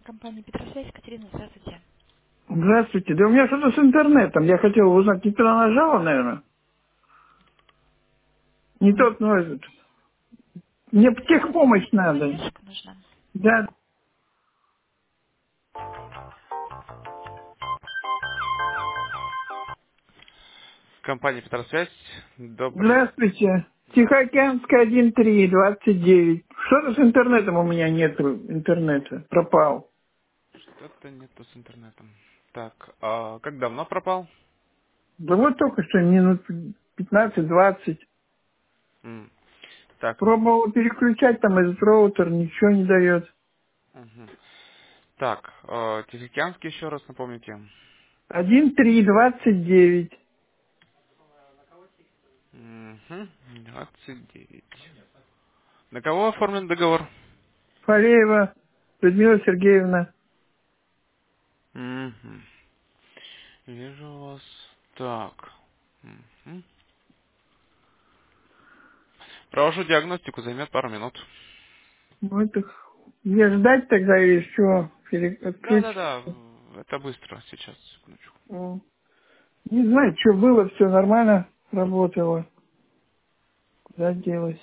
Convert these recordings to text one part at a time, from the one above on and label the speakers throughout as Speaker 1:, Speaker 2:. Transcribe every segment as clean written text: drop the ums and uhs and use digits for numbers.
Speaker 1: Компания Петросвязь, Екатерина, здравствуйте.
Speaker 2: Здравствуйте. Да у меня что-то с интернетом. Я хотел узнать, не туда нажала, наверное. Не
Speaker 1: М,
Speaker 2: тот, ну, мне техпомощь
Speaker 1: Техническая
Speaker 2: надо.
Speaker 1: поддержка нужна.
Speaker 2: Да.
Speaker 1: Компания Петросвязь. Добрый.
Speaker 2: Здравствуйте.
Speaker 1: Здравствуйте.
Speaker 2: Тихоокеанская 1.3, 29. Что-то с интернетом у меня нет интернета. Пропал.
Speaker 1: Что-то нету с интернетом. Так, а как давно пропал?
Speaker 2: Да вот только что минут 15-20.
Speaker 1: М, Так,
Speaker 2: Пробовал переключать там этот роутер, ничего не дает.
Speaker 1: мгм. Так, Тихоокеанский еще раз напомните.
Speaker 2: 1.3, 29.
Speaker 1: Мгм, 29. На кого оформлен договор?
Speaker 2: Фалеева Людмила Сергеевна.
Speaker 1: Мгм. Вижу вас. Так. Мгм. Провожу диагностику, займет пару минут.
Speaker 2: Ну, это мне ждать тогда или что? Отключить?
Speaker 1: Да, это быстро сейчас, секундочку.
Speaker 2: Не знаю, что было, все нормально работало. Куда делось?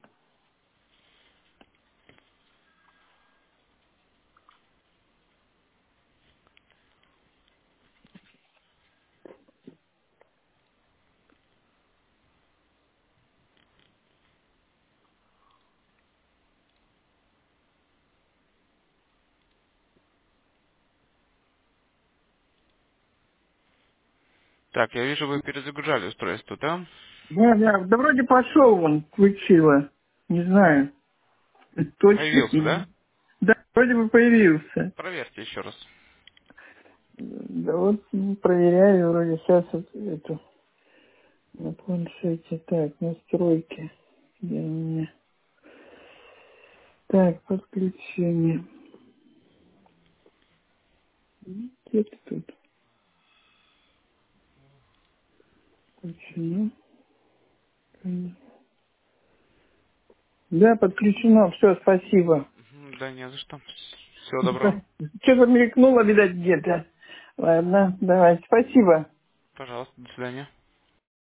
Speaker 1: Так, я вижу, вы перезагружали устройство, да?
Speaker 2: Да, вроде пошел он, включила. Не знаю, точно
Speaker 1: Появился,
Speaker 2: или
Speaker 1: да?
Speaker 2: нет. Да, вроде бы появился.
Speaker 1: Проверьте еще раз.
Speaker 2: Да вот проверяю, вроде сейчас вот это на планшете. Так, настройки. Где у меня? Так, подключение. Где ты тут? Подключено. Да, подключено. Все, спасибо.
Speaker 1: Да не за что. Всего доброго.
Speaker 2: Что-то мелькнуло, видать, где-то. Ладно, давай, спасибо.
Speaker 1: Пожалуйста, до свидания.